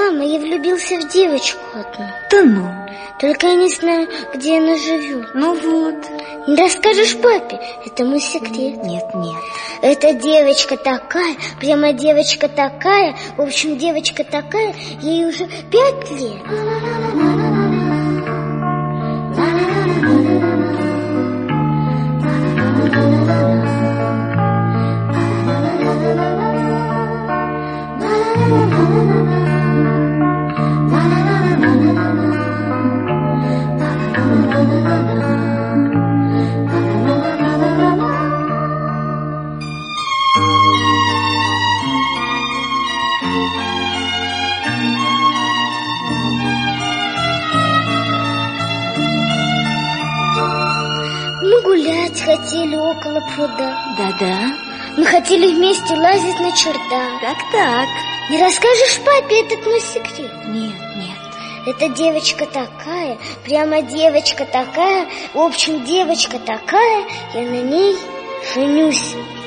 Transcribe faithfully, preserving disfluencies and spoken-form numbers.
Мама, я влюбился в девочку одну. Да ну. Только я не знаю, где она живет. Ну вот. Не расскажешь папе? Это мой секрет. Нет, нет. Эта девочка такая, прямо девочка такая. В общем, девочка такая, ей уже пять лет. Мы гулять хотели около пруда. Да-да. Мы хотели вместе лазить на чердак. Так-так. Не расскажешь папе этот мой секрет? Нет, нет. Эта девочка такая, прямо девочка такая. В общем, девочка такая, я на ней женюсь.